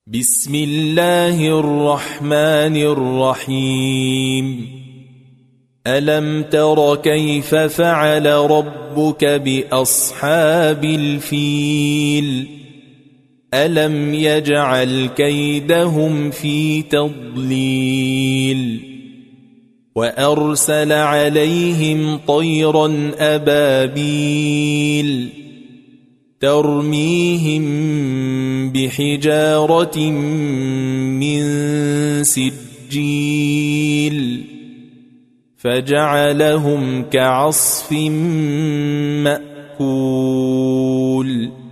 بسم الله الرحمن الرحيم ألم تر كيف فعل ربك بأصحاب الفيل ألم يجعل كيدهم في تضليل وأرسل عليهم طيرا أبابيل ترميهم بحجارة من سجيل فجعلهم كعصف مأكول